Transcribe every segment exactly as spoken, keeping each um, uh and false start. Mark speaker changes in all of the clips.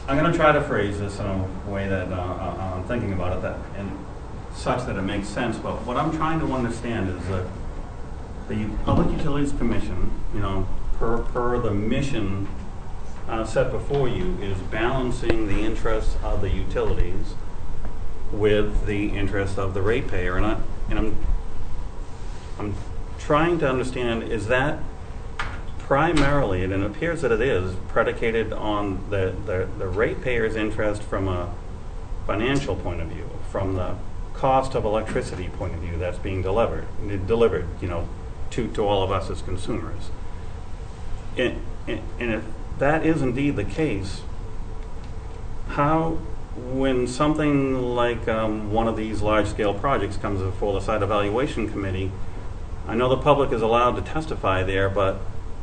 Speaker 1: I'm going to try to phrase this in a way that uh, I'm thinking about it, that and such that it makes sense. But what I'm trying to understand is that the Public Utilities Commission, you know, per per the mission uh, set before you, is balancing the interests of the utilities with the interest of the ratepayer, and I and I'm I'm trying to understand, is that primarily, and it appears that it is, predicated on the, the, the ratepayer's interest from a financial point of view, from the cost of electricity point of view that's being delivered, delivered, you know, to, to all of us as consumers. And, and, and if that is indeed the case, how, when something like um, one of these large-scale projects comes before the Site Evaluation Committee, I know the public is allowed to testify there, but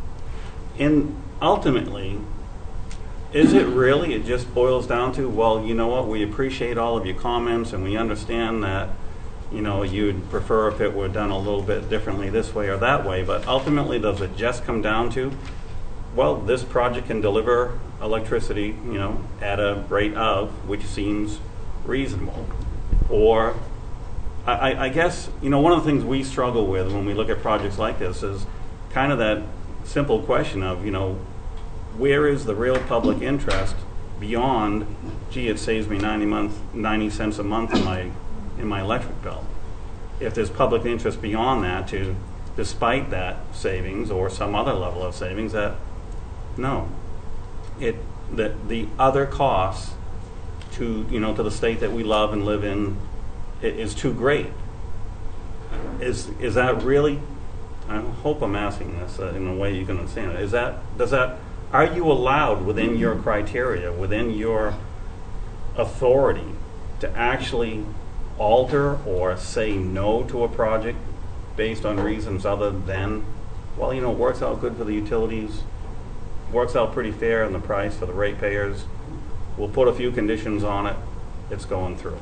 Speaker 1: in ultimately, is it really, it just boils down to, well, you know what, we appreciate all of your comments and we understand that, you know, you'd prefer if it were done a little bit differently this way or that way, but ultimately does it just come down to, well, this project can deliver electricity, you know, at a rate of, which seems reasonable? Or, I, I guess, you know, one of the things we struggle with when we look at projects like this is kind of that simple question of, you know, where is the real public interest beyond, gee, it saves me ninety month, ninety cents a month in my in my electric bill. If there's public interest beyond that, to, despite that savings or some other level of savings, that no, it the the other costs to, you know, to the state that we love and live in is too great. Is is that really? I hope I'm asking this uh, in a way you can understand it. Is that, does that, are you allowed within your criteria, within your authority, to actually alter or say no to a project based on reasons other than, well, you know, it works out good for the utilities, works out pretty fair in the price for the ratepayers, we'll put a few conditions on it, it's going through?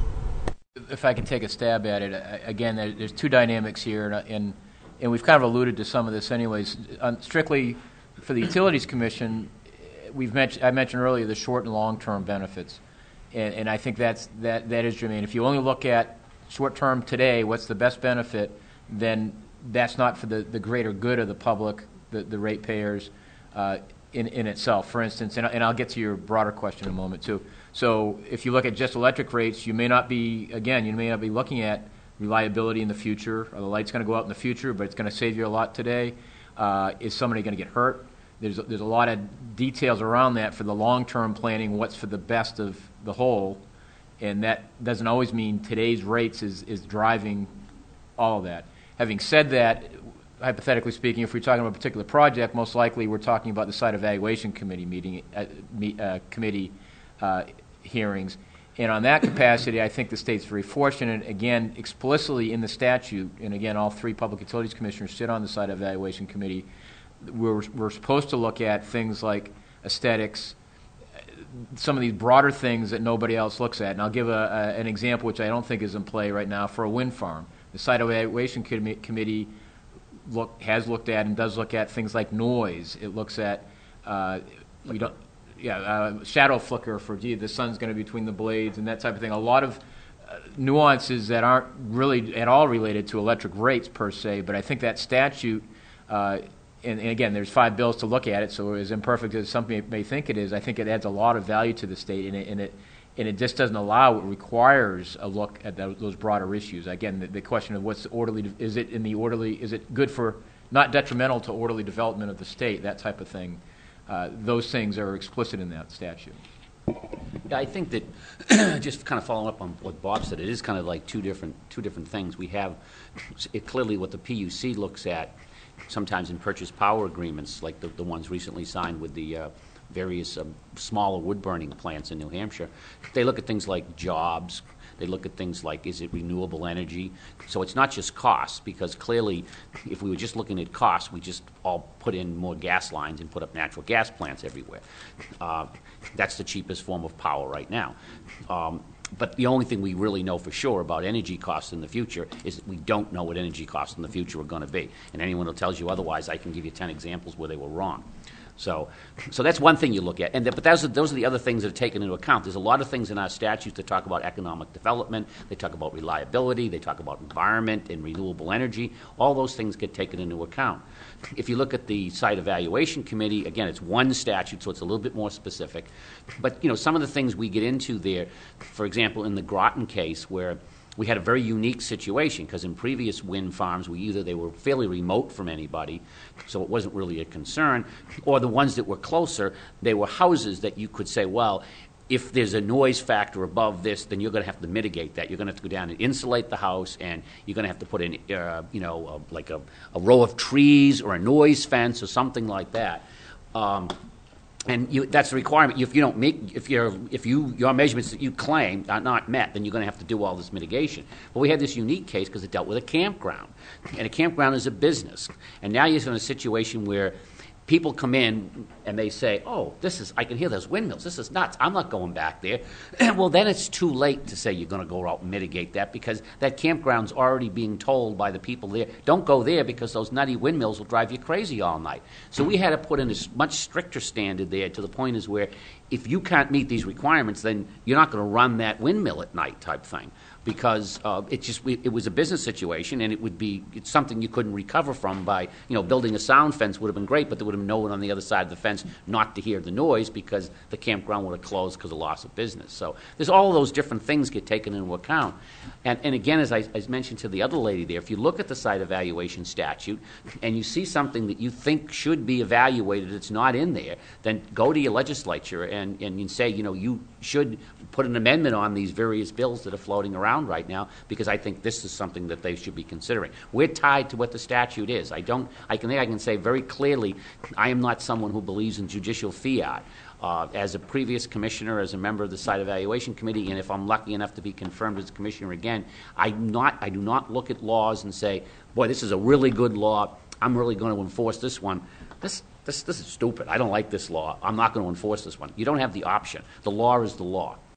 Speaker 2: If I can take a stab at it, again, there's two dynamics here, and, and And we've kind of alluded to some of this anyways. Um, strictly for the Utilities Commission, we've mentioned, I mentioned earlier the short and long-term benefits. And, and I think that's, that, that is germane. If you only look at short-term today, what's the best benefit, then that's not for the, the greater good of the public, the, the ratepayers uh, in, in itself. For instance, and, and I'll get to your broader question in a moment too. So if you look at just electric rates, you may not be, again, you may not be looking at reliability in the future. Are the lights going to go out in the future, but it's going to save you a lot today? Uh, is somebody going to get hurt? There's a, there's a lot of details around that for the long-term planning, what's for the best of the whole, and that doesn't always mean today's rates is, is driving all of that. Having said that, hypothetically speaking, if we're talking about a particular project, most likely we're talking about the Site Evaluation Committee meeting, uh, me, uh, committee uh, hearings. And on that capacity, I think the state's very fortunate, again, explicitly in the statute, and again, all three Public Utilities Commissioners sit on the Site Evaluation Committee. We're, we're supposed to look at things like aesthetics, some of these broader things that nobody else looks at. And I'll give a, a, an example which I don't think is in play right now for a wind farm. The Site Evaluation Com- Committee look, has looked at and does look at things like noise. It looks at, uh, we don't, Yeah, uh, shadow flicker for, gee, the sun's going to be between the blades and that type of thing. A lot of uh, nuances that aren't really at all related to electric rates per se, but I think that statute, uh, and, and again, there's five bills to look at it, so as imperfect as some may, may think it is, I think it adds a lot of value to the state, and it, and it, and it just doesn't allow, it requires a look at the, those broader issues. Again, the, the question of what's the orderly, is it in the orderly, is it good for, not detrimental to orderly development of the state, that type of thing. Uh, those things are explicit in that statute.
Speaker 3: Yeah, I think that just kind of following up on what Bob said, it is kind of like two different two different things. We have it clearly what the P U C looks at sometimes in purchase power agreements, like the, the ones recently signed with the uh, various um, smaller wood burning plants in New Hampshire. They look at things like jobs. They look at things like, is it renewable energy? So it's not just costs, because clearly if we were just looking at costs, we just all put in more gas lines and put up natural gas plants everywhere. Uh, that's the cheapest form of power right now. Um, but the only thing we really know for sure about energy costs in the future is that we don't know what energy costs in the future are going to be. And anyone who tells you otherwise, I can give you ten examples where they were wrong. So, so that's one thing you look at. And the, but those are, those are the other things that are taken into account. There's a lot of things in our statutes that talk about economic development. They talk about reliability. They talk about environment and renewable energy. All those things get taken into account. If you look at the Site Evaluation Committee, again, it's one statute, so it's a little bit more specific. But, you know, some of the things we get into there, for example, in the Groton case, where we had a very unique situation because in previous wind farms, we either they were fairly remote from anybody, so it wasn't really a concern, or the ones that were closer, they were houses that you could say, well, if there's a noise factor above this, then you're going to have to mitigate that. You're going to have to go down and insulate the house, and you're going to have to put in, uh, you know, uh, like a, a row of trees or a noise fence or something like that. Um, And you, that's a requirement. If you don't make, if you're, if you, your measurements that you claim are not met, then you're going to have to do all this mitigation. But we had this unique case because it dealt with a campground, and a campground is a business. And now you're in a situation where people come in and they say, "Oh, this is, I can hear those windmills. This is nuts. I'm not going back there." Well, then it's too late to say you're going to go out and mitigate that because that campground's already being told by the people there, "Don't go there because those nutty windmills will drive you crazy all night." So we had to put in a much stricter standard there to the point is where if you can't meet these requirements, then you're not going to run that windmill at night type thing. Because uh, it just it was a business situation, and it would be it's something you couldn't recover from by you know building a sound fence would have been great, but there would have been no one on the other side of the fence not to hear the noise because the campground would have closed because of loss of business. So there's all of those different things get taken into account, and and again as I as mentioned to the other lady there, if you look at the site evaluation statute and you see something that you think should be evaluated that's not in there, then go to your legislature and and you say you know you should put an amendment on these various bills that are floating around right now because I think this is something that they should be considering. We're tied to what the statute is. I don't. I can think I can say very clearly, I am not someone who believes in judicial fiat. Uh, as a previous commissioner, as a member of the Site Evaluation Committee, and if I'm lucky enough to be confirmed as a commissioner again, I'm not. I do not look at laws and say, "Boy, this is a really good law. I'm really going to enforce this one." This. This, this is stupid. I don't like this law. I'm not going to enforce this one. You don't have the option. The law is the law.